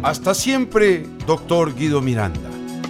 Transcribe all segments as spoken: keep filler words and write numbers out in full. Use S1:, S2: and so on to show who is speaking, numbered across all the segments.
S1: Hasta siempre, doctor Guido Miranda.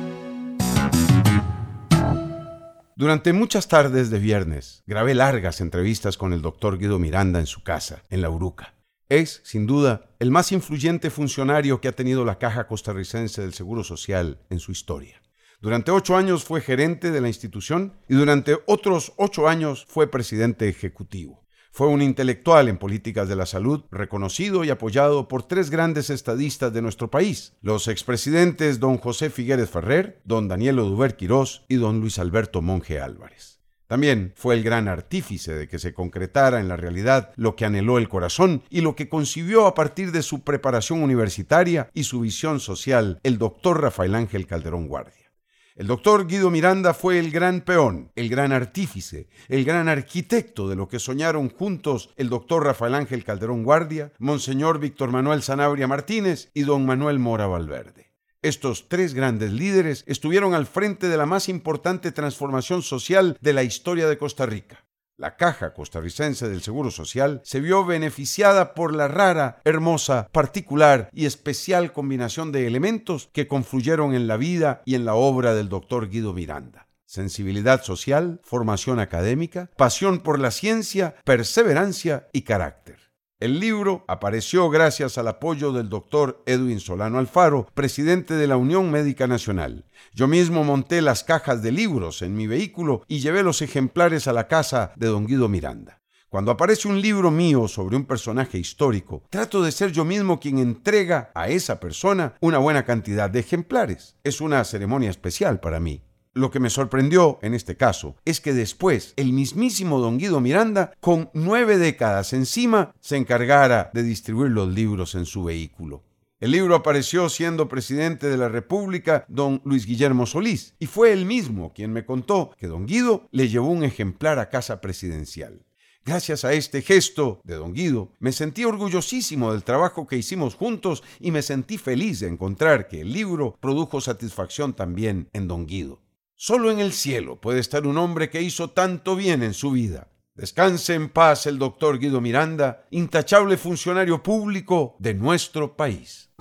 S1: Durante muchas tardes de viernes, grabé largas entrevistas con el doctor Guido Miranda en su casa, en La Uruca. Es, sin duda, el más influyente funcionario que ha tenido la Caja Costarricense del Seguro Social en su historia. Durante ocho años fue gerente de la institución y durante otros ocho años fue presidente ejecutivo. Fue un intelectual en políticas de la salud, reconocido y apoyado por tres grandes estadistas de nuestro país, los expresidentes don José Figueres Ferrer, don Daniel Oduber Quirós y don Luis Alberto Monge Álvarez. También fue el gran artífice de que se concretara en la realidad lo que anheló el corazón y lo que concibió a partir de su preparación universitaria y su visión social el doctor Rafael Ángel Calderón Guardia. El doctor Guido Miranda fue el gran peón, el gran artífice, el gran arquitecto de lo que soñaron juntos el doctor Rafael Ángel Calderón Guardia, Monseñor Víctor Manuel Sanabria Martínez y don Manuel Mora Valverde. Estos tres grandes líderes estuvieron al frente de la más importante transformación social de la historia de Costa Rica. La Caja Costarricense del Seguro Social se vio beneficiada por la rara, hermosa, particular y especial combinación de elementos que confluyeron en la vida y en la obra del doctor Guido Miranda. Sensibilidad social, formación académica, pasión por la ciencia, perseverancia y carácter. El libro apareció gracias al apoyo del doctor Edwin Solano Alfaro, presidente de la Unión Médica Nacional. Yo mismo monté las cajas de libros en mi vehículo y llevé los ejemplares a la casa de don Guido Miranda. Cuando aparece un libro mío sobre un personaje histórico, trato de ser yo mismo quien entrega a esa persona una buena cantidad de ejemplares. Es una ceremonia especial para mí. Lo que me sorprendió, en este caso, es que después el mismísimo don Guido Miranda, con nueve décadas encima, se encargara de distribuir los libros en su vehículo. El libro apareció siendo presidente de la República don Luis Guillermo Solís, y fue él mismo quien me contó que don Guido le llevó un ejemplar a casa presidencial. Gracias a este gesto de don Guido, me sentí orgullosísimo del trabajo que hicimos juntos y me sentí feliz de encontrar que el libro produjo satisfacción también en don Guido. Solo en el cielo puede estar un hombre que hizo tanto bien en su vida. Descanse en paz el doctor Guido Miranda, intachable funcionario público de nuestro país.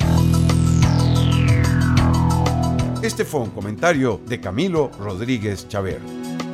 S1: Este fue un comentario de Camilo Rodríguez Chaver.